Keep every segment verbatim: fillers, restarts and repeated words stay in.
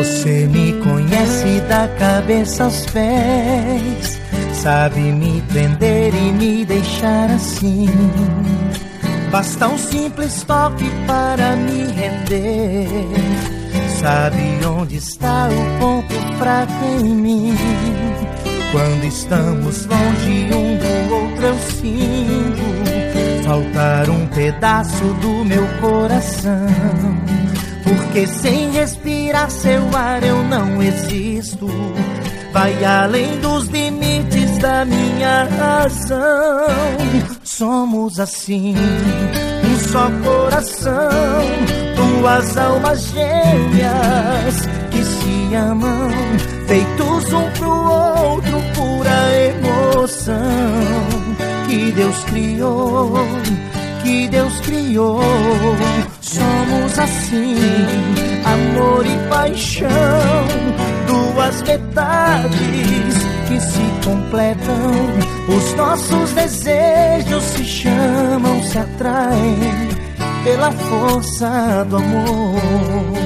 Você me conhece da cabeça aos pés, sabe me prender e me deixar assim. Basta um simples toque para me render. Sabe onde está o ponto fraco em mim. Quando estamos longe um do outro eu sinto faltar um pedaço do meu coração. Porque sem respirar seu ar eu não existo. Vai além dos limites da minha razão. Somos assim, um só coração, duas almas gêmeas que se amam, feitos um pro outro, pura emoção que Deus criou, que Deus criou. Somos assim, amor e paixão, duas metades que se completam. Os nossos desejos se chamam, se atraem pela força do amor.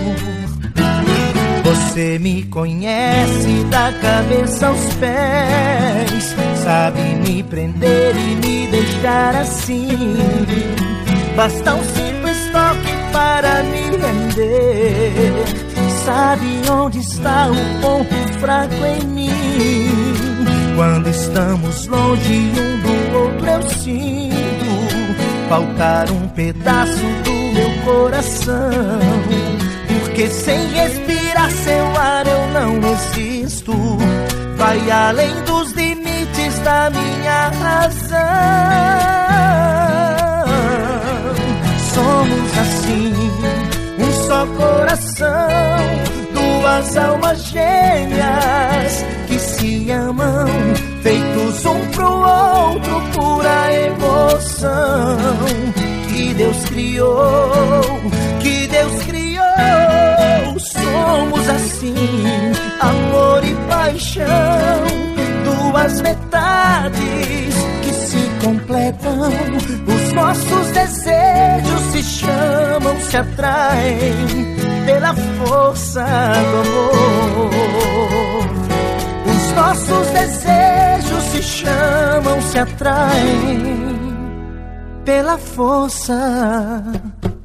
Você me conhece da cabeça aos pés, sabe me prender e me deixar assim. Basta um simples toque para me render. Sabe onde está o ponto fraco em mim. Quando estamos longe um do outro eu sinto faltar um pedaço do meu coração. Porque sem respirar seu ar eu não existo. Vai além dos limites da minha razão. Somos assim, um só coração, duas almas gêmeas que se amam, feitos um pro outro, pura emoção que Deus criou, que Deus criou. Somos assim, amor e paixão, duas metades que se completam. Os nossos desejos se chamam, se atraem pela força do amor. Os nossos desejos se chamam, se atraem pela força